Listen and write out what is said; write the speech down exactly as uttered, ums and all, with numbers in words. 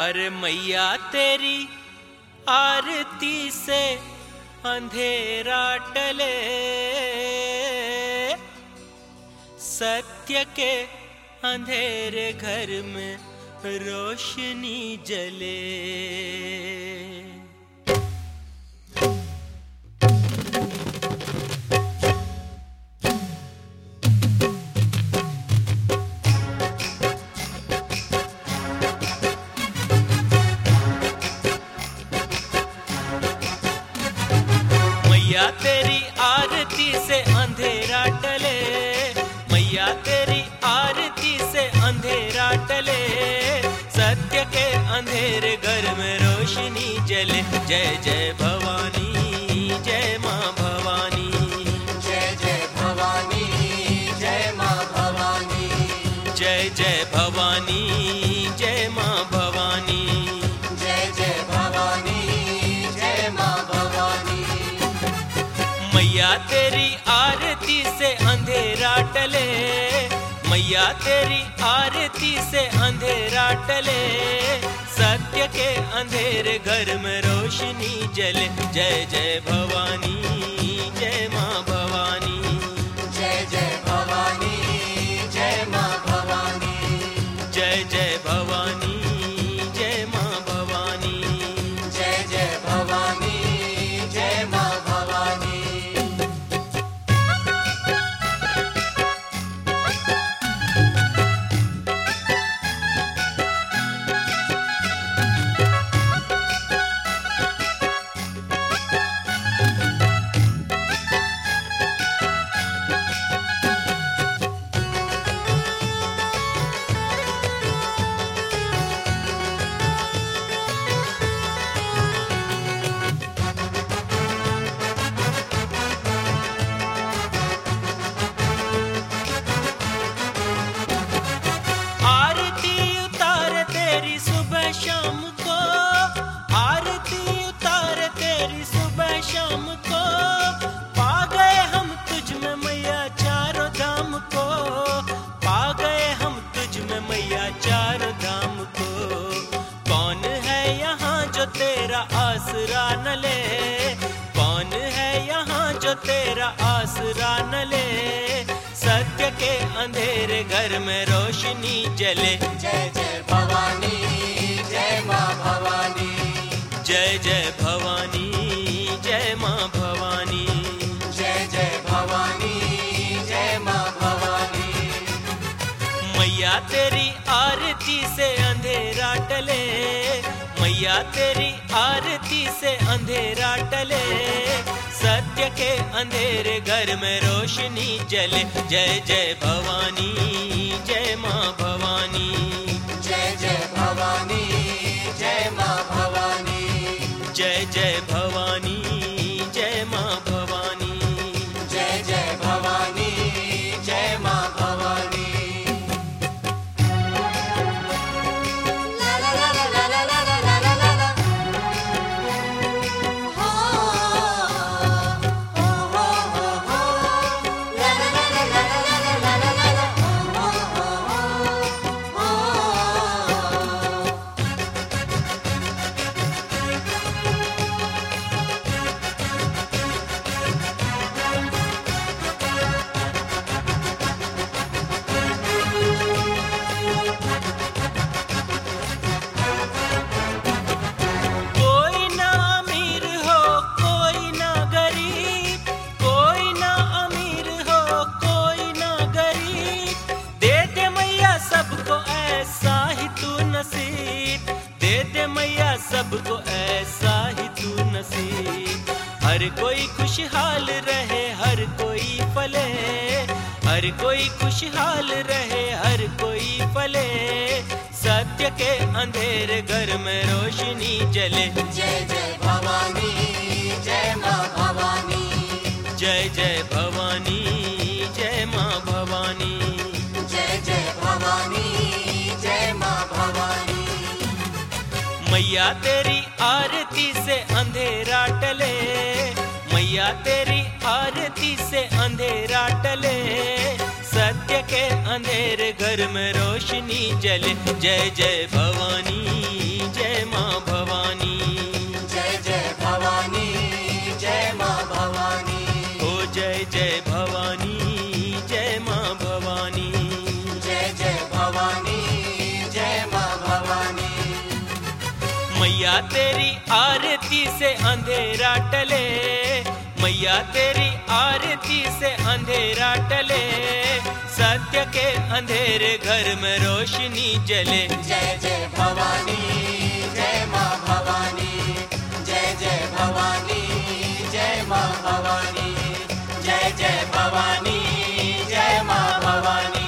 अरे मैया तेरी आरती से अंधेरा टले, सत्य के अंधेरे घर में रोशनी जले। मैया तेरी आरती से अंधेरा टले, मैया तेरी आरती से अंधेरा टले, सत्य के अंधेरे घर में रोशनी जले। जय जय भवानी जय माँ भवानी, जय जय भवानी जय माँ भवानी, जय जय भवानी जय माँ भवानी, जय जय भवानी जय माँ भवानी। मैया तेरी आरती से अंधेरा टले, मैया तेरी आरती से अंधेरा टले, सत्य के अंधेरे घर में रोशनी जले। जय जय भवानी जय माँ भवानी, जय जय भवानी जय माँ भवानी, जय जय भवानी जय माँ भवानी, जय जय भवानी जय माँ भवानी। शाम को आरती उतार तेरी सुबह शाम को, पा गए हम तुझ में मैया चारों धाम को, पा गए हम तुझ में मैया चारों धाम को। कौन है यहाँ जो तेरा आसरा न ले, कौन है यहाँ जो तेरा आसरा न ले, सत्य के अंधेरे घर में रोशनी जले। जय जय भवानी जय माँ भवानी, जय जय भवानी जय माँ भवानी, जय जय भवानी जय माँ भवानी। मैया तेरी आरती से अंधेरा टले, मैया तेरी आरती से अंधेरा टले, सत्य के अंधेरे घर में रोशनी जले। जय जय भवानी जय माँ भवानी, जय जय भवानी जय माँ भवानी, जय जय भवानी जय माँ भवानी, जय जय भवानी जय माँ भवानी। ला ला ला ला ला ला ला ला ला ला ला, हो हो हो हो हो, ला ला ला ला ला ला ला ला ला ला ला, हो हो हो हो। कोई ना अमीर हो कोई ना गरीब, कोई ना अमीर हो कोई ना गरीब, दे दे मैया सबको ऐसा ही तू नसीब, दे दे मैया सबको ऐसा ही तू नसीब। हर कोई खुशहाल रहे हर कोई फले, हर कोई खुशहाल रहे हर कोई फले, सत्य के अंधेरे घर में रोशनी जले। जय जय भवानी जय माँ भवानी, जय जय भवानी जय माँ भवानी, जय जय भवानी जय माँ भवानी। मैया तेरी आरती से अंधेरा टले, मैया तेरी आरती से अंधेरा टले, सत्य सत्य के अंधेरे घर में रोशनी जले। जय जय भवानी, जय माँ भवानी, जय जय भवानी, जय माँ भवानी, ओ जय जय भवानी, जय माँ भवानी, जय जय भवानी, जय माँ भवानी। मैया तेरी आरती से अंधेरा टले, मैया तेरी आरती से अंधेरा टले, सत्य के अंधेरे घर में रोशनी जले। जय जय भवानी, जय माँ भवानी, जय जय भवानी, जय माँ भवानी, जय जय भवानी, जय माँ भवानी।